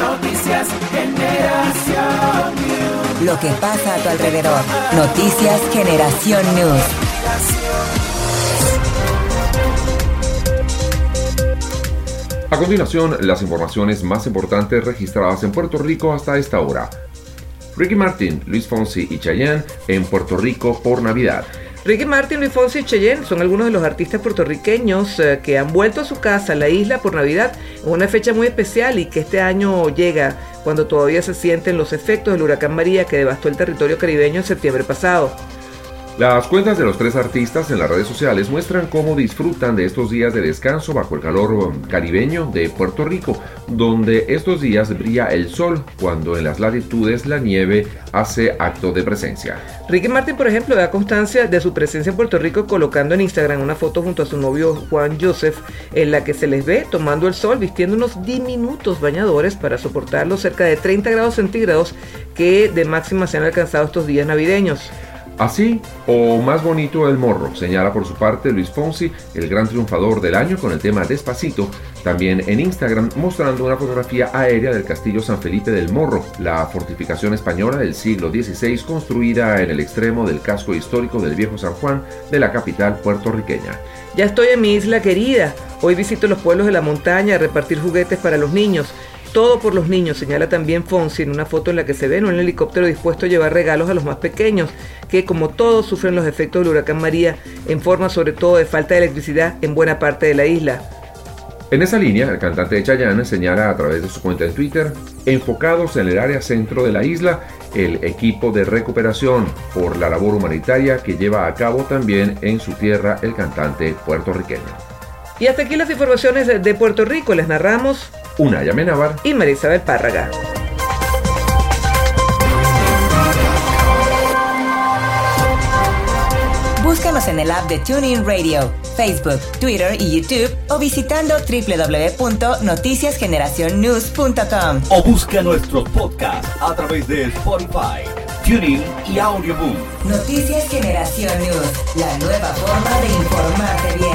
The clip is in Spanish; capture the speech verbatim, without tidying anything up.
Noticias Generación News. Lo que pasa a tu alrededor. Noticias Generación News. A continuación, las informaciones más importantes registradas en Puerto Rico hasta esta hora. Ricky Martin, Luis Fonsi y Chayanne en Puerto Rico por Navidad. Ricky Martin, Luis Fonsi y Chayanne son algunos de los artistas puertorriqueños eh, que han vuelto a su casa, a la isla, por Navidad, en una fecha muy especial y que este año llega cuando todavía se sienten los efectos del huracán María que devastó el territorio caribeño en septiembre pasado. Las cuentas de los tres artistas en las redes sociales muestran cómo disfrutan de estos días de descanso bajo el calor caribeño de Puerto Rico, donde estos días brilla el sol cuando en las latitudes la nieve hace acto de presencia. Ricky Martin, por ejemplo, da constancia de su presencia en Puerto Rico colocando en Instagram una foto junto a su novio Juan Joseph en la que se les ve tomando el sol vistiendo unos diminutos bañadores para soportar los cerca de treinta grados centígrados que de máxima se han alcanzado estos días navideños. Así o más bonito el morro, señala por su parte Luis Fonsi, el gran triunfador del año con el tema Despacito, también en Instagram mostrando una fotografía aérea del castillo San Felipe del Morro, la fortificación española del siglo dieciséis construida en el extremo del casco histórico del Viejo San Juan de la capital puertorriqueña. Ya estoy en mi isla querida, hoy visito los pueblos de la montaña a repartir juguetes para los niños. Todo por los niños, señala también Fonsi en una foto en la que se ve en un helicóptero dispuesto a llevar regalos a los más pequeños, que como todos sufren los efectos del huracán María, en forma sobre todo de falta de electricidad en buena parte de la isla. En esa línea, el cantante de Chayanne señala a través de su cuenta en Twitter, enfocados en el área centro de la isla, el equipo de recuperación por la labor humanitaria que lleva a cabo también en su tierra el cantante puertorriqueño. Y hasta aquí las informaciones de Puerto Rico, les narramos Unay Amenábar y María Isabel Párraga. Búscanos en el app de TuneIn Radio, Facebook, Twitter y YouTube o visitando doble u doble u doble u punto noticias generación news punto com. O busca nuestros podcasts a través de Spotify, TuneIn y Audioboom. Noticias Generación News, la nueva forma de informarte bien.